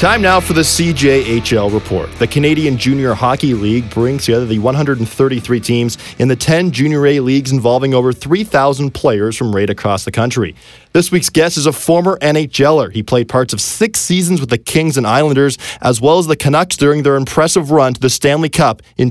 Time now for the CJHL report. The Canadian Junior Hockey League brings together the 133 teams in the 10 Junior A leagues involving over 3,000 players from right across the country. This week's guest is a former NHLer. He played parts of 6 seasons with the Kings and Islanders, as well as the Canucks during their impressive run to the Stanley Cup in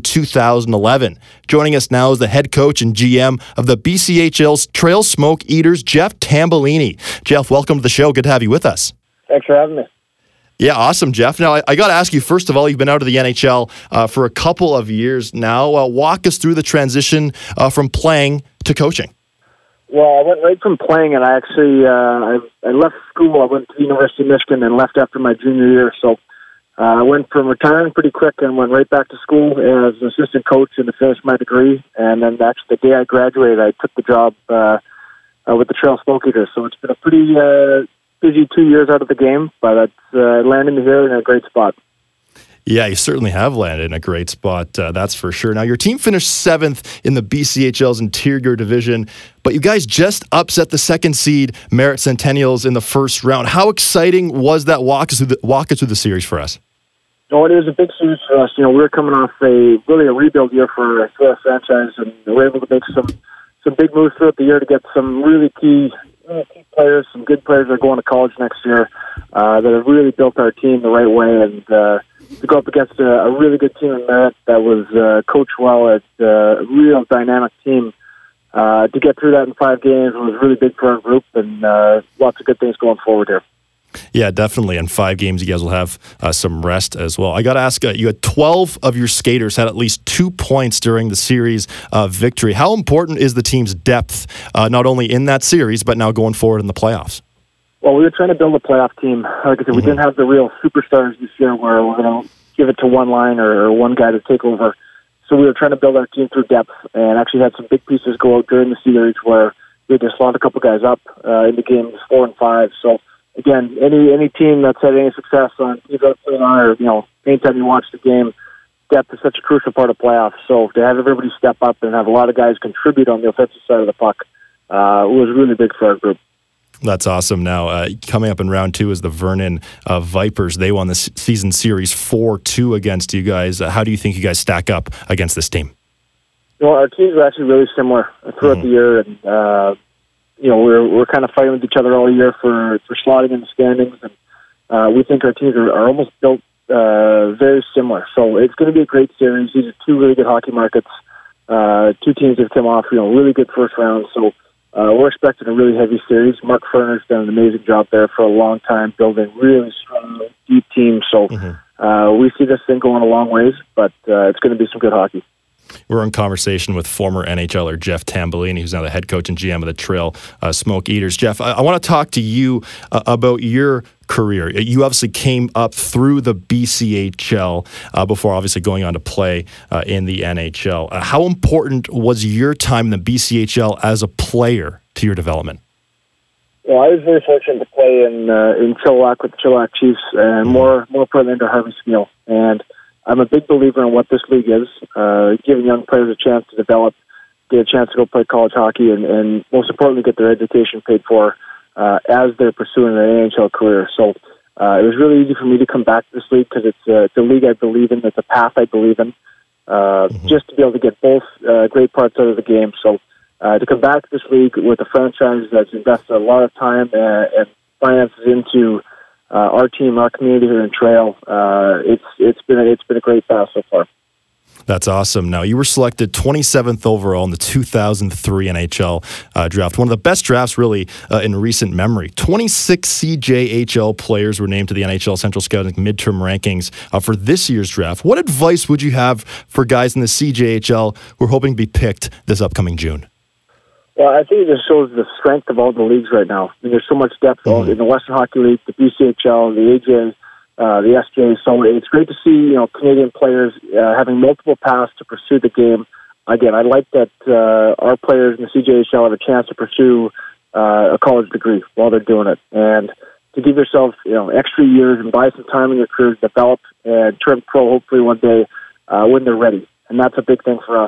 2011. Joining us now is the head coach and GM of the BCHL's Trail Smoke Eaters, Jeff Tambellini. Jeff, welcome to the show. Good to have you with us. Thanks for having me. Yeah, awesome, Jeff. Now, I got to ask you, first of all, you've been out of the NHL for a couple of years now. Walk us through the transition from playing to coaching. Well, I went right from playing, and I actually I left school. I went to the University of Michigan and left after my junior year. So I went from retiring pretty quick and went right back to school as an assistant coach and to finish my degree. And then actually the day I graduated, I took the job with the Trail Smoke Eaters. So it's been a pretty busy 2 years out of the game, but it's landed me here in a great spot. Yeah, you certainly have landed in a great spot, that's for sure. Now, your team finished 7th in the BCHL's interior division, but you guys just upset the second seed Merritt Centennials in the first round. How exciting was that? Walk us through the series for us. Oh, it was a big series for us. You know, we were coming off a rebuild year for our franchise, and we were able to make some big moves throughout the year to get some really key players, some good players that are going to college next year that have really built our team the right way, and to go up against a really good team in Merritt that was coached well, at a real dynamic team. To get through that in 5 games was really big for our group, and lots of good things going forward here. Yeah, definitely. In 5 games, you guys will have some rest as well. I got to ask, you had 12 of your skaters had at least 2 points during the series victory. How important is the team's depth, not only in that series, but now going forward in the playoffs? Well, we were trying to build a playoff team. Like I said, we didn't have the real superstars this year where we're going to give it to one line or one guy to take over. So we were trying to build our team through depth and actually had some big pieces go out during the series where we just slot a couple guys up in the games 4 and 5. So again, any team that's had any success on either or anytime you watch the game, depth is such a crucial part of playoffs. So to have everybody step up and have a lot of guys contribute on the offensive side of the puck was really big for our group. That's awesome. Now, coming up in round 2 is the Vernon Vipers. They won the season series 4-2 against you guys. How do you think you guys stack up against this team? Well, our teams are actually really similar throughout the year, and we're kind of fighting with each other all year for slotting in the standings, and we think our teams are almost built very similar. So it's going to be a great series. These are 2 really good hockey markets. 2 teams that have come off, really good first round. So we're expecting a really heavy series. Mark Ferner's done an amazing job there for a long time, building really strong, deep teams. So we see this thing going a long ways, but it's going to be some good hockey. We're in conversation with former NHLer Jeff Tambellini, who's now the head coach and GM of the Trail Smoke Eaters. Jeff, I want to talk to you about your career. You obviously came up through the BCHL before obviously going on to play in the NHL. How important was your time in the BCHL as a player to your development? Well, I was very fortunate to play in Chilliwack with the Chilliwack Chiefs, and more importantly under Harvey Smeal. And I'm a big believer in what this league is, giving young players a chance to develop, get a chance to go play college hockey, and most importantly, get their education paid for as they're pursuing their NHL career. So it was really easy for me to come back to this league because it's a league I believe in, it's a path I believe in, just to be able to get both great parts out of the game. So to come back to this league with a franchise that's invested a lot of time and finances into our team, our community here in Trail, it's been a great path so far. That's awesome. Now, you were selected 27th overall in the 2003 NHL draft, one of the best drafts really in recent memory. 26 CJHL players were named to the NHL Central Scouting midterm rankings for this year's draft. What advice would you have for guys in the CJHL who are hoping to be picked this upcoming June? Well, I think it just shows the strength of all the leagues right now. I mean, there's so much depth in the Western Hockey League, the BCHL, the AJ, the SJ. So it's great to see Canadian players having multiple paths to pursue the game. Again, I like that our players in the CJHL have a chance to pursue a college degree while they're doing it, and to give yourself extra years and buy some time in your career to develop and turn pro hopefully one day when they're ready. And that's a big thing for us.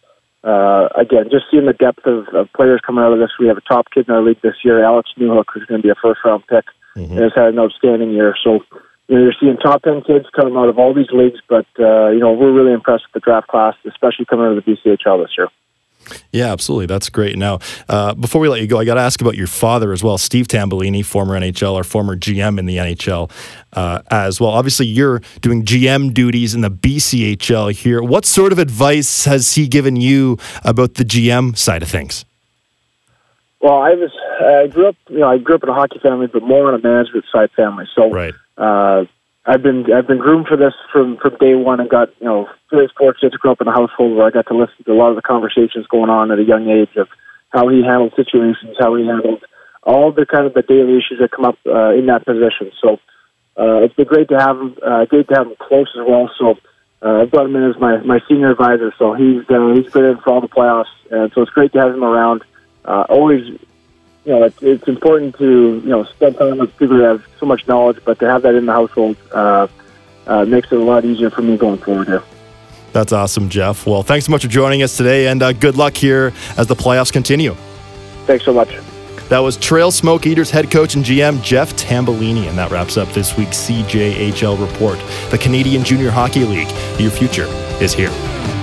Again, just seeing the depth of players coming out of this. We have a top kid in our league this year, Alex Newhook, who's going to be a first-round pick, and has had an outstanding year. So you're seeing top 10 kids coming out of all these leagues, but we're really impressed with the draft class, especially coming out of the BCHL this year. Yeah, absolutely. That's great. Now, before we let you go, I got to ask about your father as well, Steve Tambellini, former NHL or former GM in the NHL as well. Obviously, you're doing GM duties in the BCHL here. What sort of advice has he given you about the GM side of things? Well, I grew up in a hockey family, but more on a management side family. So, right. I've been groomed for this from day one, and got very fortunate to grow up in a household where I got to listen to a lot of the conversations going on at a young age of how he handled situations, how he handled all the kind of the daily issues that come up in that position. So it's been great to have him. Great to have him close as well. So I've brought him in as my senior advisor. So he's been in for all the playoffs, and so it's great to have him around. Always. It's important to, spend time with people who have so much knowledge, but to have that in the household makes it a lot easier for me going forward here. That's awesome, Jeff. Well, thanks so much for joining us today, and good luck here as the playoffs continue. Thanks so much. That was Trail Smoke Eaters head coach and GM Jeff Tambellini, and that wraps up this week's CJHL Report. The Canadian Junior Hockey League. Your future is here.